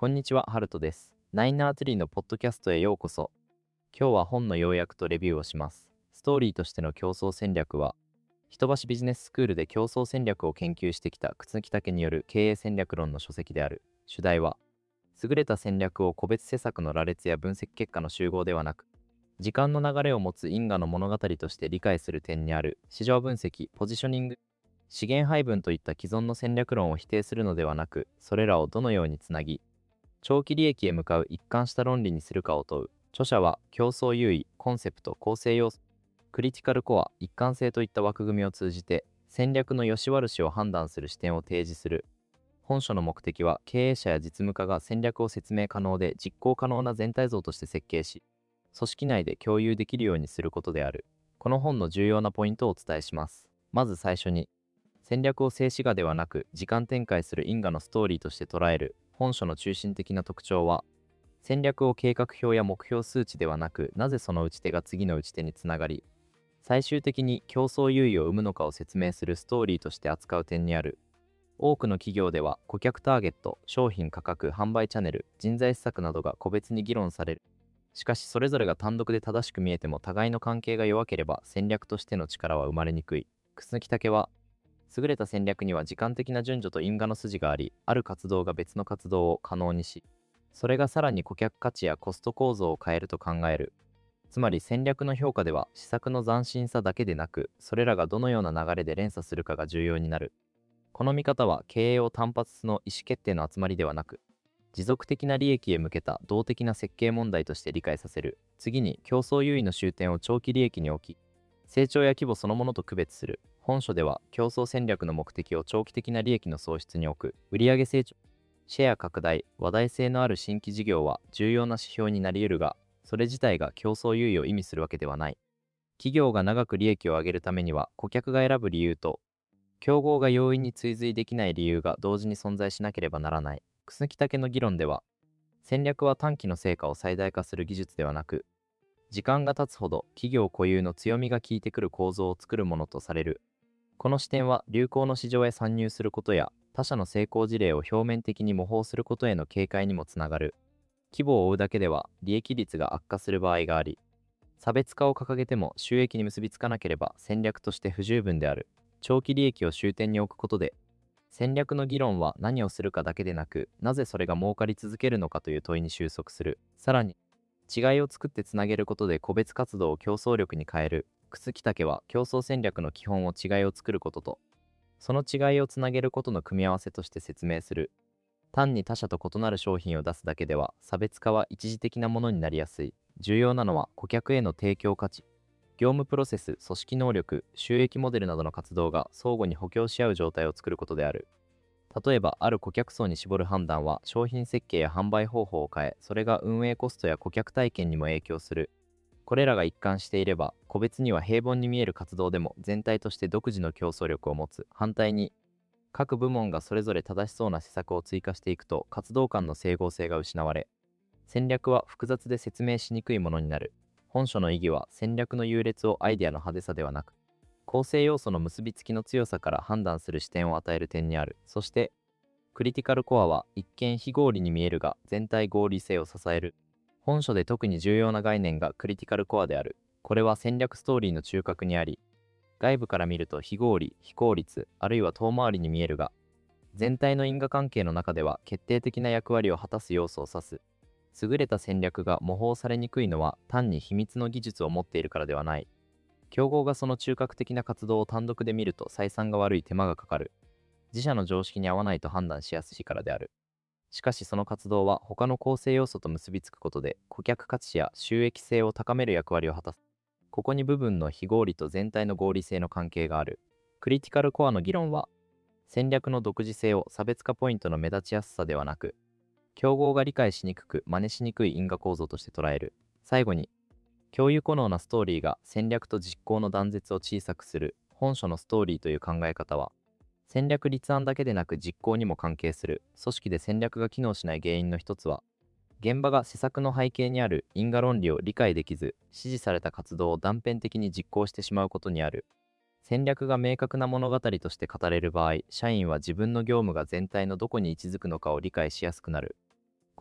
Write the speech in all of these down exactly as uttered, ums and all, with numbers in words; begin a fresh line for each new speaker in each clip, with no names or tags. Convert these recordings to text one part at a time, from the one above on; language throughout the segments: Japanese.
こんにちは、ハルトです。ナインナーツリーのポッドキャストへようこそ。今日は本の要約とレビューをします。ストーリーとしての競争戦略は、人橋ビジネススクールで競争戦略を研究してきた楠木武による経営戦略論の書籍である。主題は、優れた戦略を個別施策の羅列や分析結果の集合ではなく、時間の流れを持つ因果の物語として理解する点にある。市場分析、ポジショニング、資源配分といった既存の戦略論を否定するのではなく、それらをどのようにつなぎ、長期利益へ向かう一貫した論理にするかを問う。著者は競争優位、コンセプト、構成要素、クリティカルコア、一貫性といった枠組みを通じて戦略の良し悪しを判断する視点を提示する。本書の目的は経営者や実務家が戦略を説明可能で実行可能な全体像として設計し、組織内で共有できるようにすることである。この本の重要なポイントをお伝えします。まず最初に、戦略を静止画ではなく時間展開する因果のストーリーとして捉える。本書の中心的な特徴は、戦略を計画表や目標数値ではなく、なぜその打ち手が次の打ち手につながり、最終的に競争優位を生むのかを説明するストーリーとして扱う点にある。多くの企業では、顧客ターゲット、商品価格、販売チャンネル、人材施策などが個別に議論される。しかし、それぞれが単独で正しく見えても、互いの関係が弱ければ、戦略としての力は生まれにくい。楠木武は、優れた戦略には時間的な順序と因果の筋があり、ある活動が別の活動を可能にし、それがさらに顧客価値やコスト構造を変えると考える。つまり戦略の評価では施策の斬新さだけでなく、それらがどのような流れで連鎖するかが重要になる。この見方は経営を単発の意思決定の集まりではなく、持続的な利益へ向けた動的な設計問題として理解させる。次に競争優位の終点を長期利益に置き、成長や規模そのものと区別する。本書では競争戦略の目的を長期的な利益の創出に置く。売上成長、シェア拡大、話題性のある新規事業は重要な指標になり得るが、それ自体が競争優位を意味するわけではない。企業が長く利益を上げるためには、顧客が選ぶ理由と、競合が容易に追随できない理由が同時に存在しなければならない。楠木武の議論では、戦略は短期の成果を最大化する技術ではなく、時間が経つほど企業固有の強みが効いてくる構造を作るものとされる。この視点は流行の市場へ参入することや他社の成功事例を表面的に模倣することへの警戒にもつながる。規模を追うだけでは利益率が悪化する場合があり、差別化を掲げても収益に結びつかなければ戦略として不十分である。長期利益を終点に置くことで、戦略の議論は何をするかだけでなく、なぜそれが儲かり続けるのかという問いに収束する。さらに、違いを作ってつなげることで個別活動を競争力に変える。楠木武は競争戦略の基本を違いを作ることと、その違いをつなげることの組み合わせとして説明する。単に他社と異なる商品を出すだけでは差別化は一時的なものになりやすい。重要なのは顧客への提供価値、業務プロセス、組織能力、収益モデルなどの活動が相互に補強し合う状態を作ることである。例えば、ある顧客層に絞る判断は商品設計や販売方法を変え、それが運営コストや顧客体験にも影響する。これらが一貫していれば、個別には平凡に見える活動でも全体として独自の競争力を持つ。反対に、各部門がそれぞれ正しそうな施策を追加していくと、活動間の整合性が失われ、戦略は複雑で説明しにくいものになる。本書の意義は戦略の優劣をアイデアの派手さではなく、構成要素の結びつきの強さから判断する視点を与える点にある。そして、クリティカルコアは一見非合理に見えるが全体合理性を支える。本書で特に重要な概念がクリティカルコアである。これは戦略ストーリーの中核にあり、外部から見ると非合理、非効率、あるいは遠回りに見えるが、全体の因果関係の中では決定的な役割を果たす要素を指す。優れた戦略が模倣されにくいのは単に秘密の技術を持っているからではない。競合がその中核的な活動を単独で見ると採算が悪い、手間がかかる。自社の常識に合わないと判断しやすいからである。しかしその活動は他の構成要素と結びつくことで顧客価値や収益性を高める役割を果たす。ここに部分の非合理と全体の合理性の関係がある。クリティカルコアの議論は、戦略の独自性を差別化ポイントの目立ちやすさではなく、競合が理解しにくく真似しにくい因果構造として捉える。最後に、共有可能なストーリーが戦略と実行の断絶を小さくする。本書のストーリーという考え方は、戦略立案だけでなく実行にも関係する。組織で戦略が機能しない原因の一つは、現場が施策の背景にある因果論理を理解できず、指示された活動を断片的に実行してしまうことにある。戦略が明確な物語として語れる場合、社員は自分の業務が全体のどこに位置づくのかを理解しやすくなる。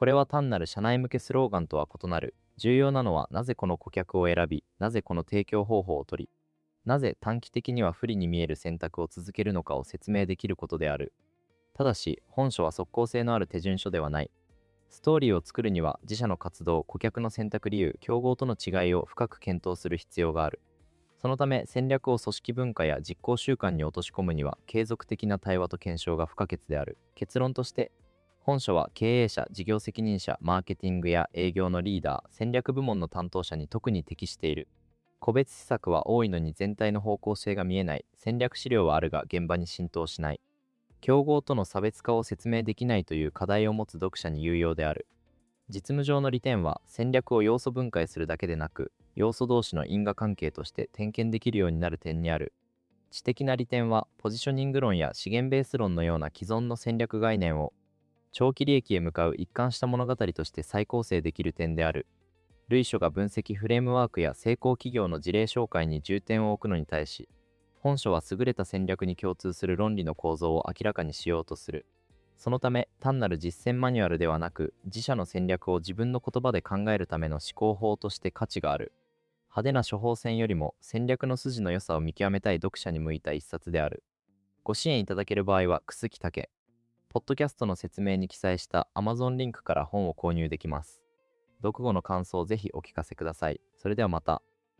これは単なる社内向けスローガンとは異なる。重要なのは、なぜこの顧客を選び、なぜこの提供方法を取り、なぜ短期的には不利に見える選択を続けるのかを説明できることである。ただし、本書は即効性のある手順書ではない。ストーリーを作るには、自社の活動、顧客の選択理由、競合との違いを深く検討する必要がある。そのため、戦略を組織文化や実行習慣に落とし込むには、継続的な対話と検証が不可欠である。結論として、本書は経営者、事業責任者、マーケティングや営業のリーダー、戦略部門の担当者に特に適している。個別施策は多いのに全体の方向性が見えない。戦略資料はあるが現場に浸透しない。競合との差別化を説明できないという課題を持つ読者に有用である。実務上の利点は、戦略を要素分解するだけでなく、要素同士の因果関係として点検できるようになる点にある。知的な利点は、ポジショニング論や資源ベース論のような既存の戦略概念を長期利益へ向かう一貫した物語として再構成できる点である。類書が分析フレームワークや成功企業の事例紹介に重点を置くのに対し、本書は優れた戦略に共通する論理の構造を明らかにしようとする。そのため、単なる実践マニュアルではなく、自社の戦略を自分の言葉で考えるための思考法として価値がある。派手な処方箋よりも戦略の筋の良さを見極めたい読者に向いた一冊である。ご支援いただける場合は、楠木武。ポッドキャストの説明に記載した Amazon リンクから本を購入できます。読後の感想をぜひお聞かせください。それではまた。